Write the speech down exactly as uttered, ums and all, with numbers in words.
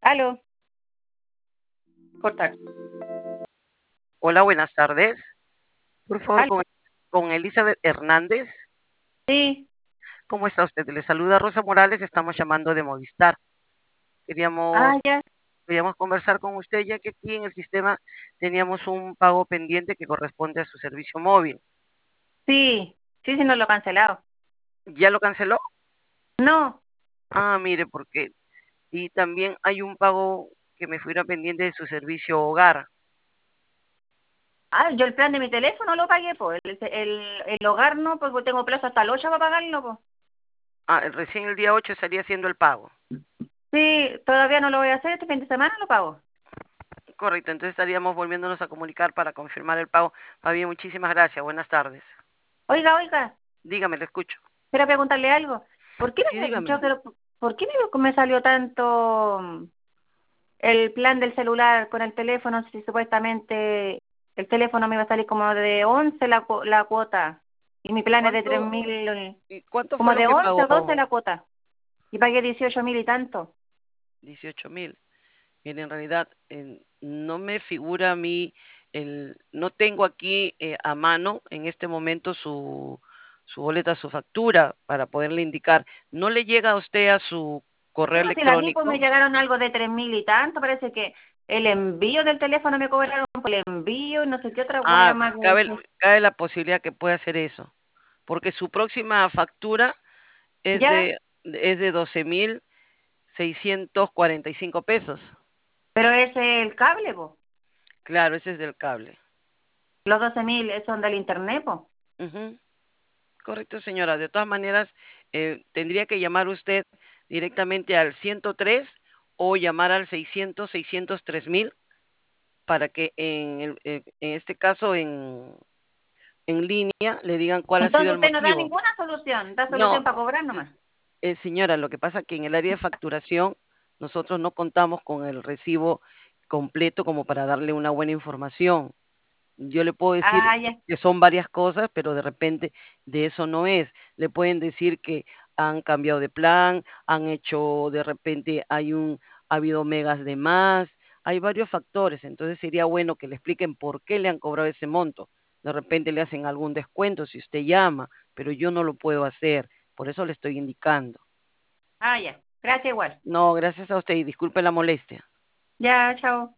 Aló, cortar. Hola, buenas tardes. Por favor, Aló, con, con Elizabeth Hernández. sí. ¿Cómo está usted? Le saluda Rosa Morales, estamos llamando de Movistar. Ah, Queríamos, ya. queríamos conversar con usted ya que aquí en el sistema teníamos un pago pendiente que corresponde a su servicio móvil. Sí, sí, sí, no lo he cancelado. ¿Ya lo canceló? No. Ah, mire, porque... Y también hay un pago que me fuera pendiente de su servicio hogar. Ah, yo el plan de mi teléfono lo pagué, pues. El, el, el hogar no, porque tengo plazo hasta el ocho para pagarlo, pues. Ah, recién el día ocho estaría haciendo el pago. Sí, todavía no lo voy a hacer, este fin de semana lo pago. Correcto, entonces estaríamos volviéndonos a comunicar para confirmar el pago. Fabián, muchísimas gracias. Buenas tardes. Oiga, oiga, Dígame, le escucho. quiero preguntarle algo. ¿Por qué Sí, me, yo dígame. quiero- ¿por qué me, me salió tanto mm, el plan del celular con el teléfono si supuestamente el teléfono me iba a salir como de once la, cu- la cuota y mi plan es de tres ¿Cuánto, mil, y cuánto fue como lo de que once o doce pagó? la cuota? Y pagué dieciocho mil y tanto. Dieciocho mil. Mire, en realidad en- no me figura a mí, el, no tengo aquí eh, a mano en este momento su, su boleta, su factura para poderle indicar. ¿No le llega a usted a su correo No, si la vi, pues me electrónico? llegaron algo de tres mil y tanto. Parece que el envío del teléfono me cobraron por el envío, no sé qué otra wea Ah, más. de cabe, ese. cabe la posibilidad que pueda hacer eso, porque su próxima factura es Ya, de, es de doce mil seiscientos cuarenta y cinco pesos. pero ese es el cable, pues. Claro, ese es del cable. Los doce mil son del internet, pues. Ujú. Correcto, señora. De todas maneras, eh, tendría que llamar usted directamente al ciento tres o llamar al seiscientos, seiscientos tres mil para que en, el- eh, en este caso en, en línea le digan cuál ha sido Entonces el usted no da motivo. ninguna solución, da No, solución para cobrar l- nomás. eh, señora, lo que pasa es que en el área de facturación nosotros no contamos con el recibo completo como para darle una buena información. Yo le puedo decir Ah, ya. que son varias cosas, pero de repente de eso no es. Le pueden decir que han cambiado de plan, han hecho, de repente hay un, ha habido megas de más, hay varios factores, entonces sería bueno que le expliquen por qué le han cobrado ese monto. De repente le hacen algún descuento si usted llama, pero yo no lo puedo hacer, por eso le estoy indicando. Ah, ya. Gracias igual. No, gracias a usted y disculpe la molestia. Ya, chao.